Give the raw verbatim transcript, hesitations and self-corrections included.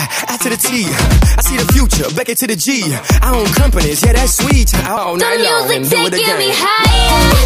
I to the T. I see the future, Becky to the G. I own companies, yeah, that's sweet. All night long, the and music do it taking again. me higher.